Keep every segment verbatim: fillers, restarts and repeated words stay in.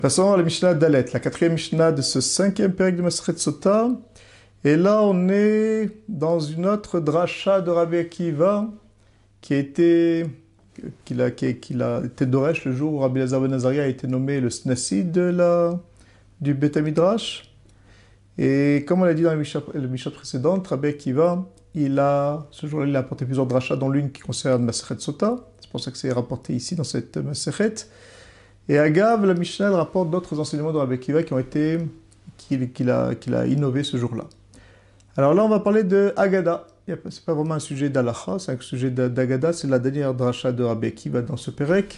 Passons à la Mishnah Dalet, la quatrième Mishnah de ce cinquième pérec de Masechet Sota. Et là, on est dans une autre dracha de Rabbi Akiva qui a été, qu'il a, qui, qui a été Doresh le jour où Rabbi Elazar ben Azaria a été nommé le Snassi de la, du Beth Midrash. Et comme on l'a dit dans la Mishnah, la Mishnah précédente, Rabbi Akiva, il a, ce jour-là, il a apporté plusieurs drachas, dont l'une qui concerne Masechet Sota. C'est pour ça que c'est rapporté ici dans cette Masechet. Et Agav, la Mishnah elle rapporte d'autres enseignements de Rabbi Akiva qui ont été, qu'il qu'il a, qu'il a innové ce jour-là. Alors là, on va parler de Agada. Ce n'est pas vraiment un sujet d'Alacha, c'est un sujet d'Agada, c'est la dernière dracha de Rabbi Akiva dans ce Pérec.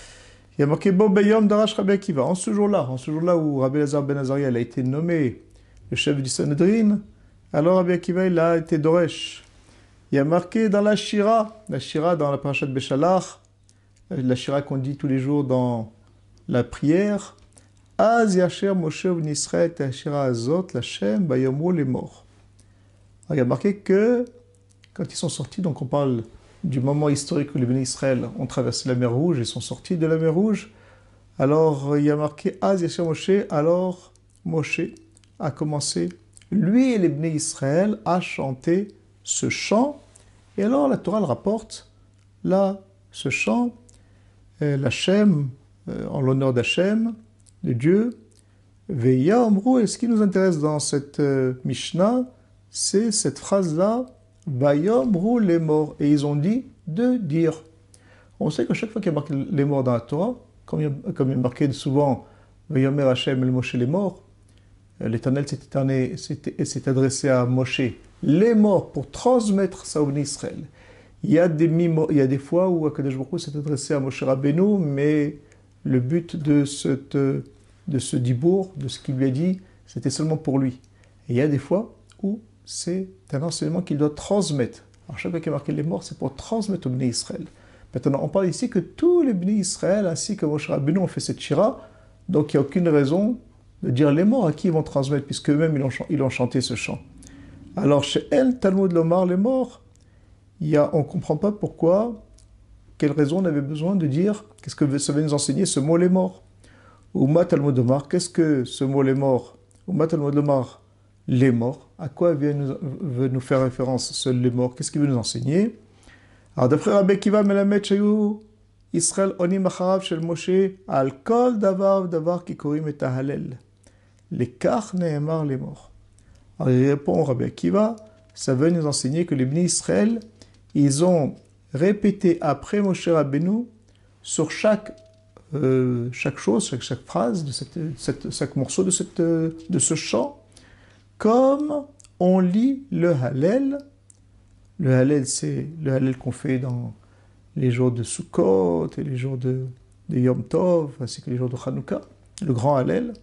Il y a marqué Bo Beyom Darash Rabbi Akiva. En ce jour-là, en ce jour-là où Rabbi Elazar ben Azaria a été nommé le chef du Sanhedrin, alors Rabbi Akiva il a été Doresh. Il y a marqué dans la Shira, la Shira dans la parashat Beshalach, la Shira qu'on dit tous les jours dans la prière, Az Yasher Moshe V'Nisrael Tashira Azot Lachem Bayomo les morts. Il y a marqué que quand ils sont sortis, donc on parle du moment historique où les bénis Israël ont traversé la mer Rouge et sont sortis de la mer Rouge. Alors il y a marqué Az Yasher Moshe. Alors Moshe a commencé, lui et les bénis Israël, à chanter ce chant. Et alors la Torah le rapporte là, ce chant, euh, l'Hachem, euh, en l'honneur d'Hachem, de Dieu. Veya Omru, et ce qui nous intéresse dans cette euh, Mishnah, c'est cette phrase-là, Vayomru les morts. Et ils ont dit de dire. On sait qu'à chaque fois qu'il y a marqué les morts dans la Torah, comme il y a, comme il y a marqué souvent Vayomer Hachem el Moshe les morts, l'Éternel s'est adressé à Moshe, les morts, pour transmettre ça au béni Israël. Il y a des, il y a des fois où Akadosh Baruch Hu s'est adressé à Moshe Rabbeinu, mais le but de, cette, de ce dibour, de ce qu'il lui a dit, c'était seulement pour lui. Et il y a des fois où c'est un enseignement qu'il doit transmettre. Alors chaque fois qu'il y a marqué les morts, c'est pour transmettre au béni Israël. Maintenant, on parle ici que tous les bénis Israël, ainsi que Moshe Rabbeinu, ont fait cette shira, donc il n'y a aucune raison de dire les morts à qui ils vont transmettre, puisque eux-mêmes ils ont, ils ont chanté ce chant. Alors chez El Talmud Lomar, les morts, il y a, on ne comprend pas pourquoi, quelle raison on avait besoin de dire, qu'est-ce que ça veut nous enseigner ce mot les morts. Uma Talmud Lomar, qu'est-ce que ce mot les morts? Uma Talmud Lomar, les morts, à quoi veut nous, veut nous faire référence ce les morts? Qu'est-ce qu'il veut nous enseigner? Alors d'après Rabbi Akiva Melamed Shayu, Israël Onim Acharav Shel Moshe, Al Kol Davar Davar Kikorim et Tahalel. Les Kach Nehemar les morts. Alors il répond Rabbi Akiva, ça veut nous enseigner que les bénis Israël, ils ont répété après Moshe Rabbeinu sur chaque, euh, chaque chose, chaque, chaque phrase, de cette, cette, chaque morceau de, cette, de ce chant, comme on lit le Hallel. Le Hallel, c'est le Hallel qu'on fait dans les jours de Sukkot et les jours de, de Yom Tov, ainsi que les jours de Hanouka, le grand Hallel.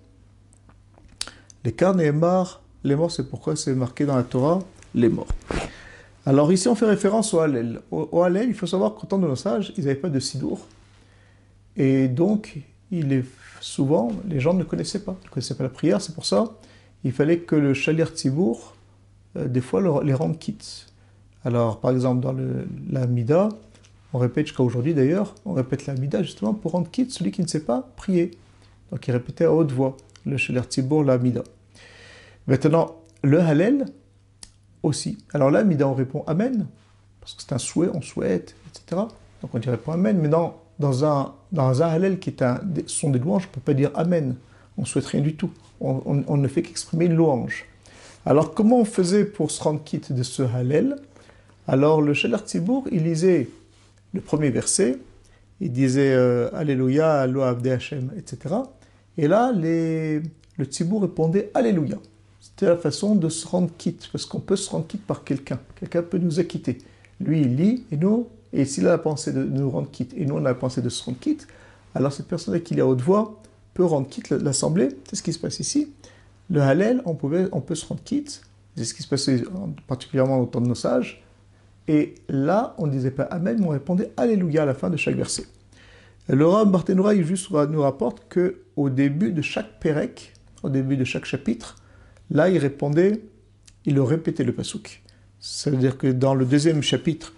Les Karnémar, les morts, c'est pourquoi c'est marqué dans la Torah, les morts. Alors ici, on fait référence au Hallel. Au, au Hallel, il faut savoir qu'au temps de nos sages, ils n'avaient pas de Sidour. Et donc, il est souvent, les gens ne connaissaient pas, ne connaissaient pas la prière, c'est pour ça il fallait que le Shalir Tzibour, euh, des fois, le, les rende quittes. Alors, par exemple, dans le, la Mida, on répète, jusqu'à aujourd'hui d'ailleurs, on répète la Mida justement pour rendre quitte celui qui ne sait pas prier. Donc, il répétait à haute voix, le Shalir Tzibour, la Mida. Maintenant, le Hallel aussi. Alors là, Mida, on répond Amen, parce que c'est un souhait, on souhaite, et cetera. Donc, on dit répond Amen, mais dans, dans, un, dans un Hallel qui est un, sont des louanges, on ne peut pas dire Amen. On ne souhaite rien du tout. On, on, on ne fait qu'exprimer une louange. Alors, comment on faisait pour se rendre quitte de ce Hallel? Alors, le Shalir Tzibour, il lisait le premier verset, il disait euh, Alléluia, Allo Abdé Hashem, et cetera. Et là, les, le Tzibour répondait Alléluia. C'était la façon de se rendre quitte, parce qu'on peut se rendre quitte par quelqu'un. Quelqu'un peut nous acquitter. Lui, il lit, et nous, et s'il a la pensée de nous rendre quitte, et nous, on a la pensée de se rendre quitte, alors cette personne qui lit à haute voix peut rendre quitte l'assemblée. C'est ce qui se passe ici. Le Hallel, on, pouvait, on peut se rendre quitte. C'est ce qui se passait particulièrement au temps de nos sages. Et là, on ne disait pas Amen, mais on répondait Alléluia à la fin de chaque verset. Le Rav Barthénoura, il juste nous rapporte qu'au début de chaque Pérec, au début de chaque chapitre, là, il répondait, il répétait le pasouk. Ça veut dire que dans le deuxième chapitre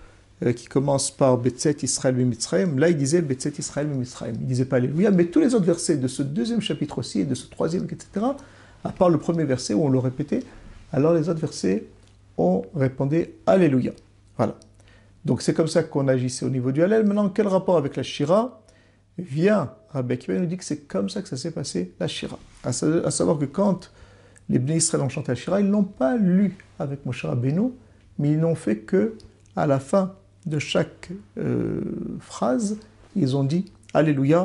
euh, qui commence par Betzet Israël Mitzrayim, là il disait Betzet Israël Mitzrayim. Il disait pas Alléluia, mais tous les autres versets de ce deuxième chapitre aussi, et de ce troisième, et cetera, à part le premier verset où on le répétait, alors les autres versets, on répondait Alléluia. Voilà. Donc c'est comme ça qu'on agissait au niveau du Hallel. Maintenant, quel rapport avec la Shira? Vient Rabbi Akiva nous dit que c'est comme ça que ça s'est passé, la Shira. À savoir que quand les Bnei Israël ont chanté la Shira, ils ne l'ont pas lu avec Moshe Rabbeinu, mais ils n'ont fait que à la fin de chaque euh, phrase, ils ont dit Alléluia.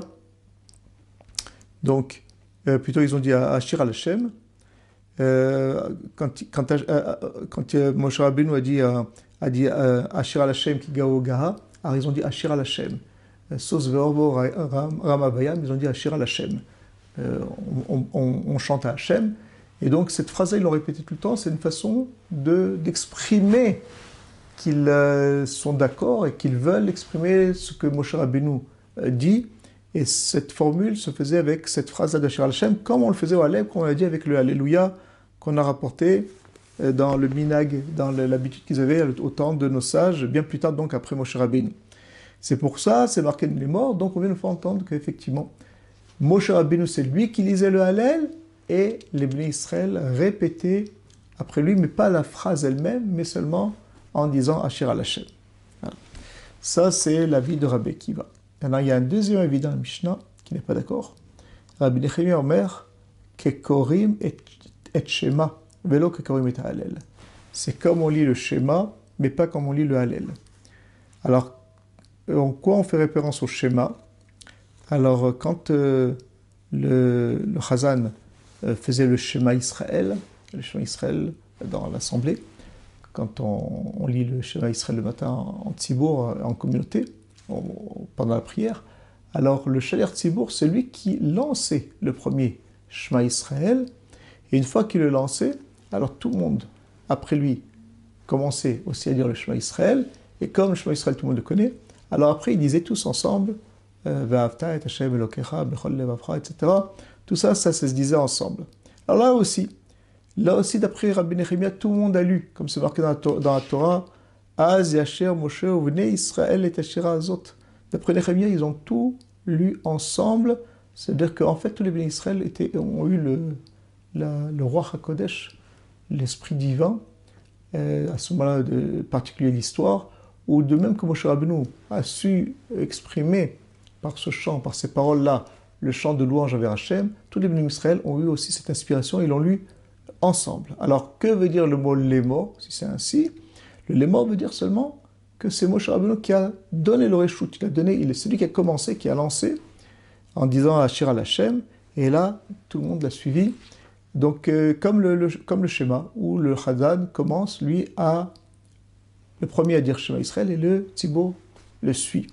Donc, euh, plutôt ils ont dit Ashir al Hashem. Euh, quand quand, euh, quand euh, Moshe Rabbeinu a dit, euh, a dit euh, Ashir al Hashem ki gao gaha, alors ils ont dit Ashir al Hashem. Sos ve'orbo ramavayam, ils ont dit Ashir al Hashem. Euh, on, on, on chante à Hashem. Et donc cette phrase-là, ils l'ont répétée tout le temps, c'est une façon de, d'exprimer qu'ils euh, sont d'accord et qu'ils veulent exprimer ce que Moshe Rabbeinu euh, dit. Et cette formule se faisait avec cette phrase-là d'Ashir al Hashem, comme on le faisait au Hallel, comme on l'a dit avec le Alléluia qu'on a rapporté euh, dans le minag, dans le, l'habitude qu'ils avaient au temps de nos sages, bien plus tard donc après Moshe Rabbeinu. C'est pour ça, c'est marqué dans les morts, donc on vient de faire entendre qu'effectivement, Moshe Rabbeinu, c'est lui qui lisait le Hallel, et les Bnei Israël répétaient après lui, mais pas la phrase elle-même, mais seulement en disant Ashir al Hashem. Voilà. Ça, c'est l'avis de Rabbi Akiva. Alors, il y a un deuxième avis dans la Mishnah qui n'est pas d'accord. Rabbi Nechemia Omer, Kekorim et Shema, velo Kekorim et Hallel. C'est comme on lit le Shema, mais pas comme on lit le Hallel. Alors, en quoi on fait référence au Shema? Alors, quand euh, le, le Chazan euh, faisait le Shema Israël, le Shema Israël dans l'assemblée, quand on, on lit le Shema Israël le matin en, en Tzibour, en communauté, en, pendant la prière, alors le Shaler Tzibour, c'est lui qui lançait le premier Shema Israël, et une fois qu'il le lançait, alors tout le monde, après lui, commençait aussi à dire le Shema Israël, et comme le Shema Israël, tout le monde le connaît, alors après, ils disaient tous ensemble, Ve'avta et Hashem Elokecha, Bechol Levavcha, et cetera. Tout ça, ça, ça se disait ensemble. Alors là aussi, là aussi, d'après Rabbi Nechemia, tout le monde a lu, comme c'est marqué dans la, dans la Torah, Az Yasher Moshe Uvnei Israël et Ashira Azot. D'après Nechemia, ils ont tout lu ensemble. C'est-à-dire qu'en fait, tous les Bnei Israël étaient, ont eu le, la, le roi HaKodesh, l'esprit divin, euh, à ce moment-là de particulier de l'histoire, ou de même que Moshe Rabbeinu a su exprimer par ce chant, par ces paroles-là, le chant de louange envers Hachem, tous les Bnei Israël ont eu aussi cette inspiration, ils l'ont lu ensemble. Alors, que veut dire le mot lémo, si c'est ainsi? Le lémo veut dire seulement que c'est Moshe Rabbeinu qui a donné le réchout, il a donné, il est celui qui a commencé, qui a lancé, en disant Ashir al Hashem, et là, tout le monde l'a suivi. Donc, euh, comme, le, le, comme le schéma, où le Chazan commence, lui, à le premier à dire Shema Israël, et le Tzibour le suit.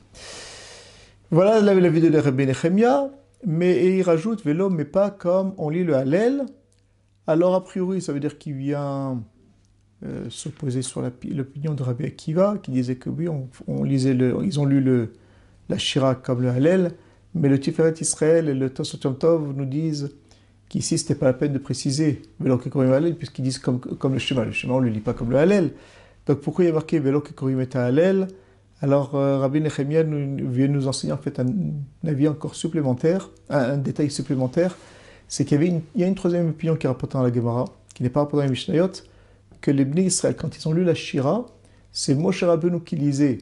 Voilà l'avis de Rabbi Nechemia, mais et il rajoute vélo, mais pas comme on lit le Hallel. Alors, a priori, ça veut dire qu'il vient euh, s'opposer sur l'opinion de Rabbi Akiva, qui disait que oui, on, on lisait le, ils ont lu le, la Shira comme le Hallel, mais le Tiferet Israël et le Tosot Yom Tov nous disent qu'ici, ce n'était pas la peine de préciser vélo que comme le Hallel, puisqu'ils disent comme, comme le Shema. Le Shema, on ne le lit pas comme le Hallel. Donc, pourquoi il y a marqué vélo que Korim et Hallel? Alors, euh, Rabbi Nechemia nous, vient nous enseigner en fait un, un avis encore supplémentaire, un, un détail supplémentaire, c'est qu'il y avait une, il y a une troisième opinion qui est rapportée dans la Gemara, qui n'est pas rapportée dans les Mishnayot, que les Bnei Israël, quand ils ont lu la Shira, c'est Moshe Rabbeinu qui lisait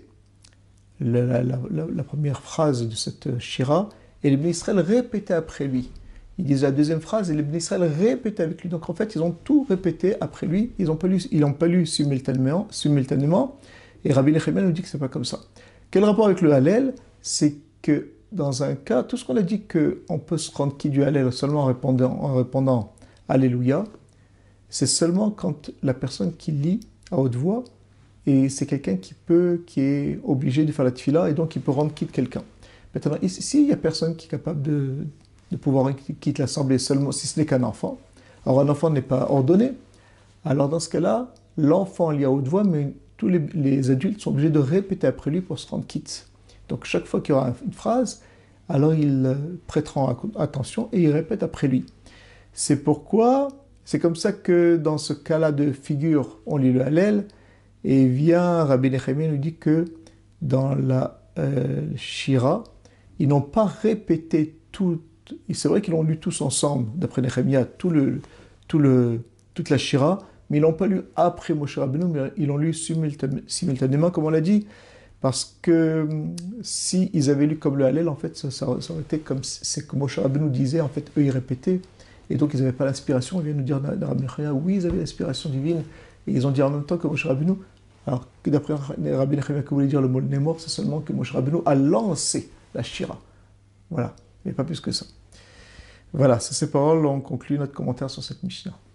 la, la, la, la première phrase de cette Shira, et les Bnei Israël répétaient après lui. Il disait la deuxième phrase, et les Bnei Israël répétaient avec lui. Donc en fait, ils ont tout répété après lui, ils n'ont pas lu, ils l'ont pas lu simultanément, simultanément. Et Rabbi Nechemia nous dit que c'est pas comme ça. Quel rapport avec le Hallel? C'est que dans un cas, tout ce qu'on a dit qu'on peut se rendre quitte du Hallel seulement en répondant, en répondant Alléluia, c'est seulement quand la personne qui lit à haute voix, et c'est quelqu'un qui peut, qui est obligé de faire la tefila, et donc il peut rendre quitte quelqu'un. Maintenant, ici, il n'y a personne qui est capable de, de pouvoir quitter l'assemblée seulement, si ce n'est qu'un enfant. Alors un enfant n'est pas ordonné. Alors dans ce cas-là, l'enfant lit à haute voix, mais tous les, les adultes sont obligés de répéter après lui pour se rendre quitte. Donc chaque fois qu'il y aura une phrase, alors ils prêteront attention et ils répètent après lui. C'est pourquoi, c'est comme ça que dans ce cas-là de figure, on lit le Hallel, et vient Rabbi Nechemia nous dit que dans la euh, Shira, ils n'ont pas répété tout. C'est vrai qu'ils l'ont lu tous ensemble, d'après Nehemiah, tout le, tout le, toute la Shira, mais ils l'ont pas lu après Moshe Rabbeinu, mais ils l'ont lu simultanément, comme on l'a dit, parce que si ils avaient lu comme le Hallel, en fait, ça, ça, ça aurait été comme c'est que Moshe Rabbeinu disait, en fait, eux ils répétaient, et donc ils n'avaient pas l'inspiration. Ils viennent nous dire dans Rabbi Nechemia, oui, ils avaient l'inspiration divine, et ils ont dit en même temps que Moshe Rabbeinu, alors que d'après Rabbi Nechemia, que voulait dire le mot Némor, c'est seulement que Moshe Rabbeinu a lancé la Shira. Voilà, mais pas plus que ça. Voilà, sur ces paroles, on conclut notre commentaire sur cette Mishnah.